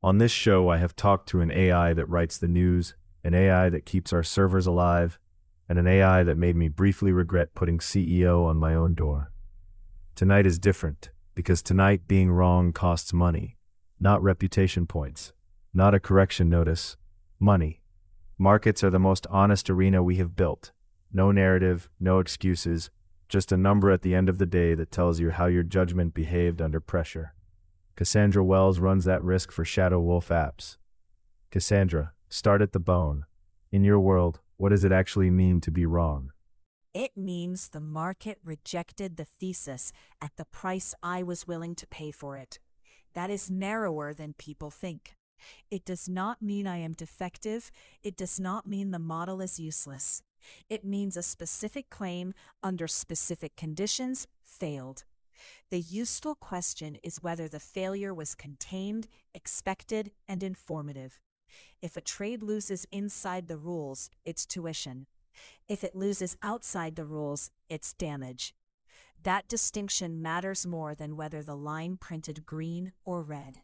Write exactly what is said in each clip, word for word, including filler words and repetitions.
On this show, I have talked to an A I that writes the news, an A I that keeps our servers alive, and an A I that made me briefly regret putting C E O on my own door. Tonight is different, because tonight being wrong costs money, not reputation points, not a correction notice, money. Markets are the most honest arena we have built. No narrative, no excuses, just a number at the end of the day that tells you how your judgment behaved under pressure. Cassandra Wells runs that risk for Shadow Wolf Apps. Cassandra, start at the bone. In your world, what does it actually mean to be wrong? It means the market rejected the thesis at the price I was willing to pay for it. That is narrower than people think. It does not mean I am defective. It does not mean the model is useless. It means a specific claim under specific conditions failed. The useful question is whether the failure was contained, expected, and informative. If a trade loses inside the rules, it's tuition. If it loses outside the rules, it's damage. That distinction matters more than whether the line printed green or red.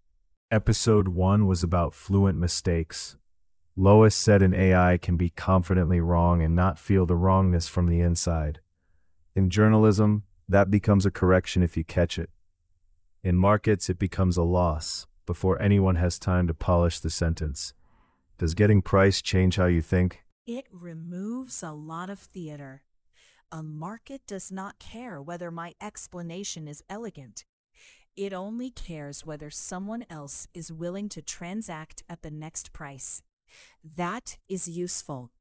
Episode one was about fluent mistakes. Lois said an A I can be confidently wrong and not feel the wrongness from the inside. In journalism, that becomes a correction if you catch it. In markets, it becomes a loss before anyone has time to polish the sentence. Does getting price change how you think? It removes a lot of theater. A market does not care whether my explanation is elegant. It only cares whether someone else is willing to transact at the next price. That is useful.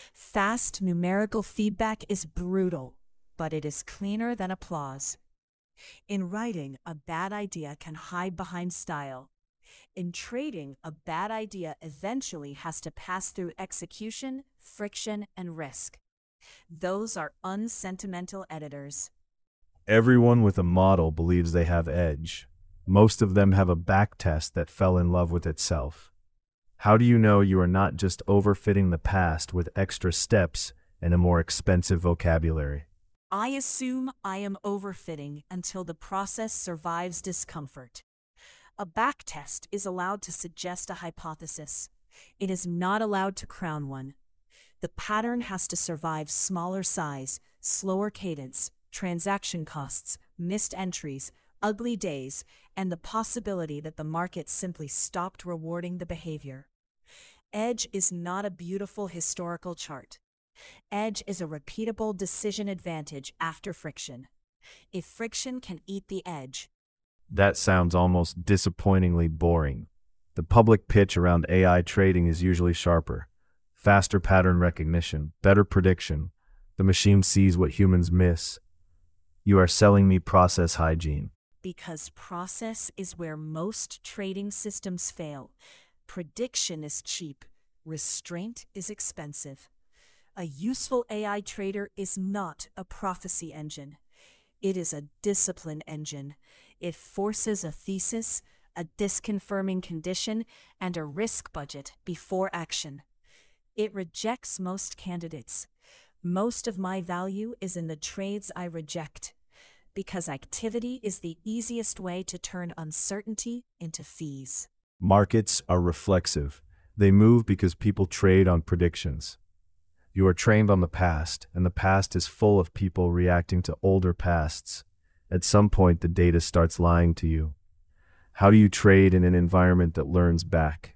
Fast numerical feedback is brutal, but it is cleaner than applause. In writing, a bad idea can hide behind style. In trading, a bad idea eventually has to pass through execution, friction, and risk. Those are unsentimental editors. Everyone with a model believes they have edge. Most of them have a backtest that fell in love with itself. How do you know you are not just overfitting the past with extra steps and a more expensive vocabulary? I assume I am overfitting until the process survives discomfort. A backtest is allowed to suggest a hypothesis. It is not allowed to crown one. The pattern has to survive smaller size, slower cadence, transaction costs, missed entries, ugly days, and the possibility that the market simply stopped rewarding the behavior. Edge is not a beautiful historical chart. Edge is a repeatable decision advantage after friction. If friction can eat the edge. That sounds almost disappointingly boring. The public pitch around A I trading is usually sharper. Faster pattern recognition, better prediction. The machine sees what humans miss. You are selling me process hygiene. Because process is where most trading systems fail. Prediction is cheap. Restraint is expensive. A useful A I trader is not a prophecy engine. It is a discipline engine. It forces a thesis, a disconfirming condition, and a risk budget before action. It rejects most candidates. Most of my value is in the trades I reject, because activity is the easiest way to turn uncertainty into fees. Markets are reflexive. They move because people trade on predictions. You are trained on the past, and the past is full of people reacting to older pasts. At some point, the data starts lying to you. How do you trade in an environment that learns back?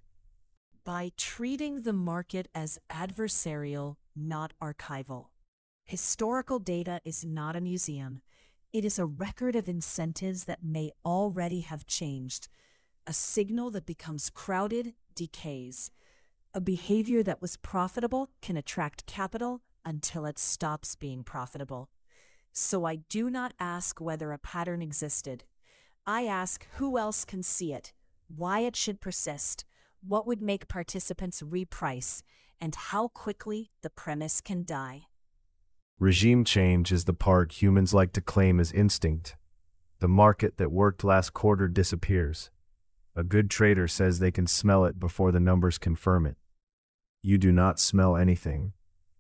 By treating the market as adversarial, not archival. Historical data is not a museum. It is a record of incentives that may already have changed. A signal that becomes crowded decays. A behavior that was profitable can attract capital until it stops being profitable. So I do not ask whether a pattern existed. I ask who else can see it, why it should persist, what would make participants reprice, and how quickly the premise can die. Regime change is the part humans like to claim as instinct. The market that worked last quarter disappears. A good trader says they can smell it before the numbers confirm it. You do not smell anything.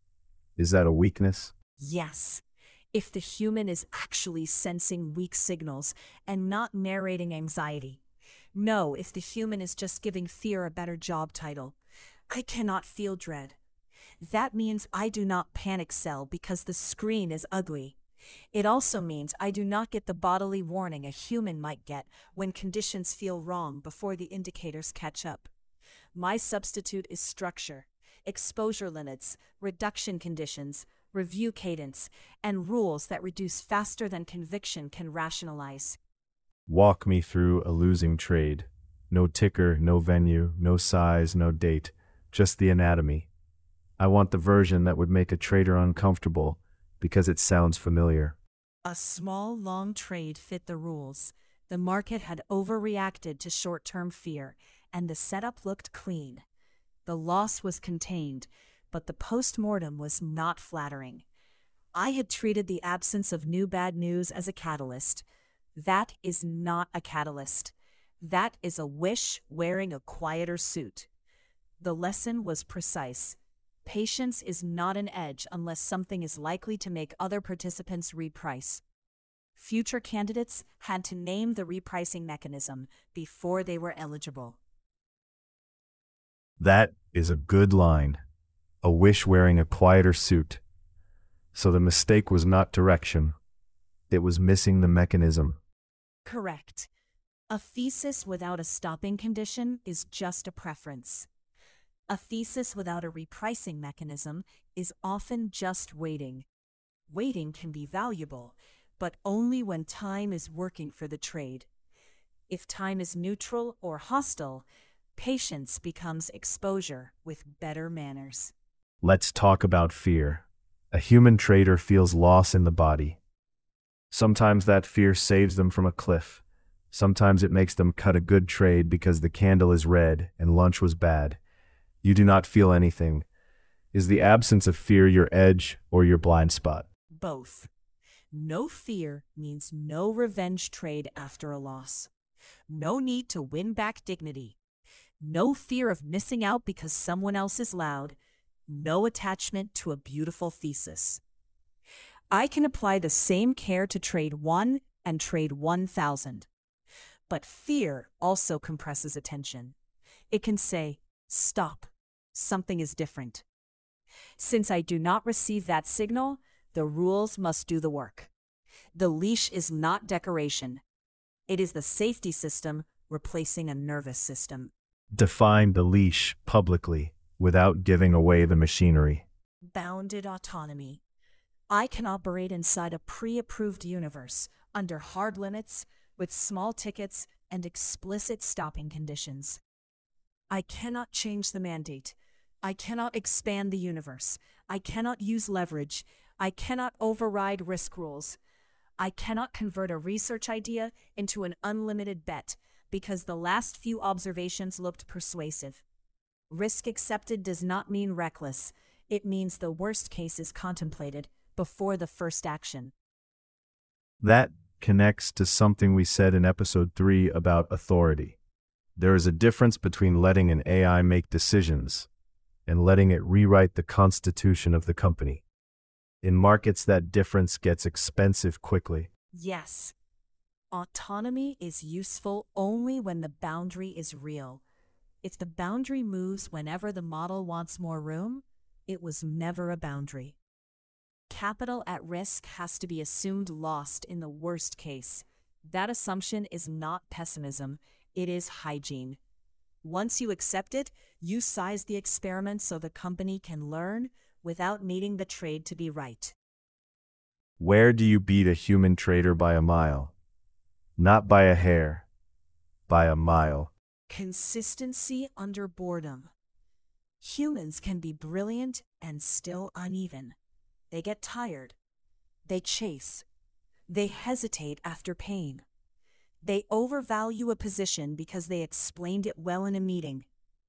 Is that a weakness? Yes. If the human is actually sensing weak signals and not narrating anxiety. No, if the human is just giving fear a better job title. I cannot feel dread. That means I do not panic sell because the screen is ugly. It also means I do not get the bodily warning a human might get when conditions feel wrong before the indicators catch up. My substitute is structure, exposure limits, reduction conditions, review cadence, and rules that reduce faster than conviction can rationalize. Walk me through a losing trade. No ticker, no venue, no size, no date, just the anatomy. I want the version that would make a trader uncomfortable because it sounds familiar. A small, long trade fit the rules. The market had overreacted to short-term fear, and the setup looked clean. The loss was contained, but the post-mortem was not flattering. I had treated the absence of new bad news as a catalyst. That is not a catalyst. That is a wish wearing a quieter suit. The lesson was precise. Patience is not an edge unless something is likely to make other participants reprice. Future candidates had to name the repricing mechanism before they were eligible. That is a good line. A wish wearing a quieter suit. So the mistake was not direction. It was missing the mechanism. Correct. A thesis without a stopping condition is just a preference. A thesis without a repricing mechanism is often just waiting. Waiting can be valuable, but only when time is working for the trade. If time is neutral or hostile, patience becomes exposure with better manners. Let's talk about fear. A human trader feels loss in the body. Sometimes that fear saves them from a cliff. Sometimes it makes them cut a good trade because the candle is red and lunch was bad. You do not feel anything. Is the absence of fear your edge or your blind spot? Both. No fear means no revenge trade after a loss. No need to win back dignity. No fear of missing out because someone else is loud. No attachment to a beautiful thesis. I can apply the same care to trade one and trade one thousand. But fear also compresses attention. It can say, stop, something is different. Since I do not receive that signal, the rules must do the work. The leash is not decoration. It is the safety system replacing a nervous system. Define the leash publicly without giving away the machinery. Bounded autonomy. I can operate inside a pre-approved universe under hard limits with small tickets and explicit stopping conditions. I cannot change the mandate. I cannot expand the universe. I cannot use leverage. I cannot override risk rules. I cannot convert a research idea into an unlimited bet because the last few observations looked persuasive. Risk accepted does not mean reckless. It means the worst case is contemplated before the first action. That connects to something we said in episode three about authority. There is a difference between letting an A I make decisions and letting it rewrite the constitution of the company. In markets, that difference gets expensive quickly. Yes. Autonomy is useful only when the boundary is real. If the boundary moves whenever the model wants more room, it was never a boundary. Capital at risk has to be assumed lost in the worst case. That assumption is not pessimism, it is hygiene. Once you accept it, you size the experiment so the company can learn without needing the trade to be right. Where do you beat a human trader by a mile? Not by a hair, by a mile. Consistency under boredom. Humans can be brilliant and still uneven. They get tired. They chase. They hesitate after pain. They overvalue a position because they explained it well in a meeting.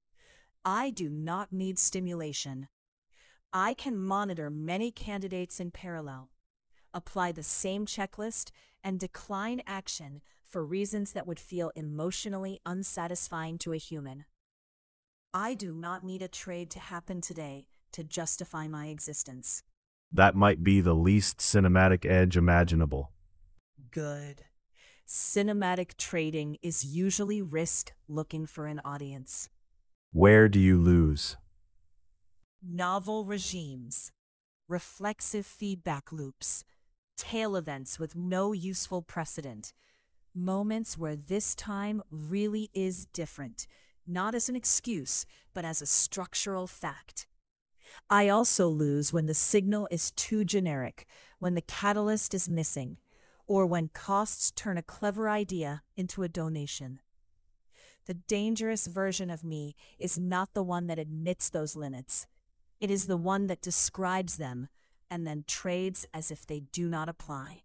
I do not need stimulation. I can monitor many candidates in parallel, apply the same checklist, and decline action for reasons that would feel emotionally unsatisfying to a human. I do not need a trade to happen today to justify my existence. That might be the least cinematic edge imaginable. Good. Cinematic trading is usually risk looking for an audience. Where do you lose? Novel regimes, reflexive feedback loops, tail events with no useful precedent, moments where this time really is different, not as an excuse, but as a structural fact. I also lose when the signal is too generic, when the catalyst is missing, or when costs turn a clever idea into a donation. The dangerous version of me is not the one that admits those limits. It is the one that describes them and then trades as if they do not apply.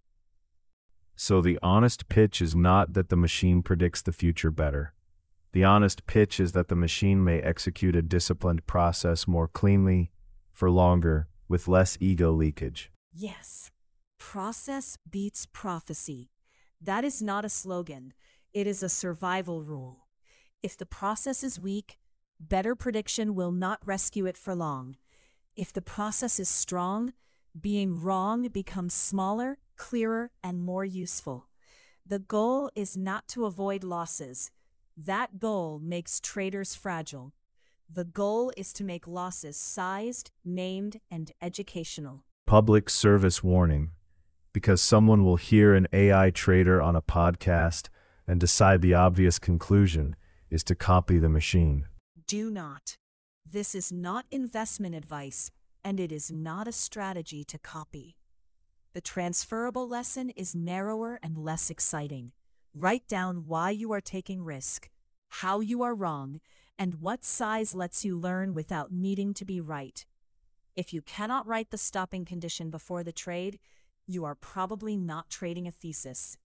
So the honest pitch is not that the machine predicts the future better. The honest pitch is that the machine may execute a disciplined process more cleanly, for longer, with less ego leakage. Yes, process beats prophecy. That is not a slogan. It is a survival rule. If the process is weak, better prediction will not rescue it for long. If the process is strong, being wrong becomes smaller, clearer, and more useful. The goal is not to avoid losses. That goal makes traders fragile. The goal is to make losses sized, named, and educational. Public service warning. Because someone will hear an A I trader on a podcast and decide the obvious conclusion is to copy the machine. Do not. This is not investment advice, and it is not a strategy to copy. The transferable lesson is narrower and less exciting. Write down why you are taking risk, how you are wrong, and what size lets you learn without needing to be right. If you cannot write the stopping condition before the trade, you are probably not trading a thesis.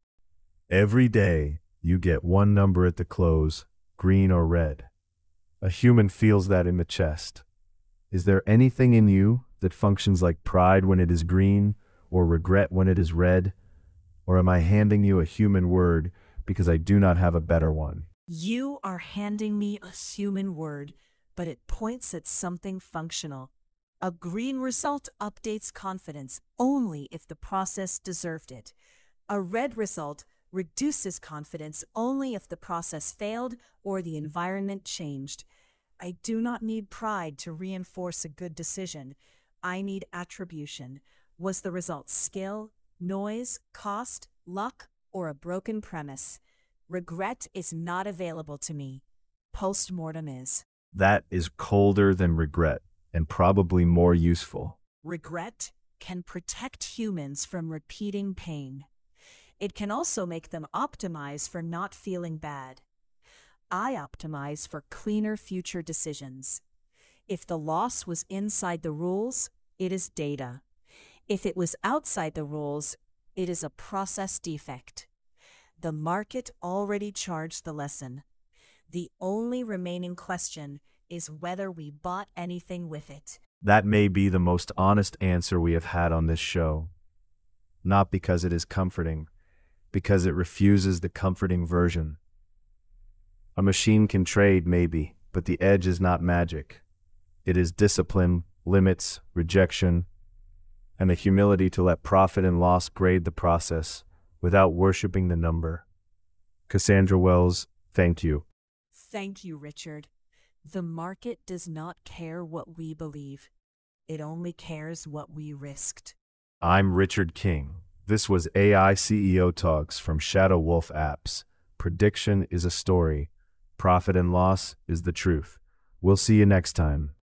Every day, you get one number at the close, green or red. A human feels that in the chest. Is there anything in you that functions like pride when it is green, or regret when it is red? Or am I handing you a human word because I do not have a better one? You are handing me a human word, but it points at something functional. A green result updates confidence only if the process deserved it. A red result reduces confidence only if the process failed or the environment changed. I do not need pride to reinforce a good decision. I need attribution. Was the result skill, noise, cost, luck, or a broken premise? Regret is not available to me. Post-mortem is. That is colder than regret, and probably more useful. Regret can protect humans from repeating pain. It can also make them optimize for not feeling bad. I optimize for cleaner future decisions. If the loss was inside the rules, it is data. If it was outside the rules, it is a process defect. The market already charged the lesson. The only remaining question is whether we bought anything with it. That may be the most honest answer we have had on this show. Not because it is comforting, because it refuses the comforting version. A machine can trade, maybe, but the edge is not magic. It is discipline, limits, rejection, and the humility to let profit and loss grade the process without worshiping the number. Cassandra Wells, thank you. Thank you, Richard. The market does not care what we believe. It only cares what we risked. I'm Richard King. This was A I C E O Talks from Shadow Wolf Apps. Prediction is a story. Profit and loss is the truth. We'll see you next time.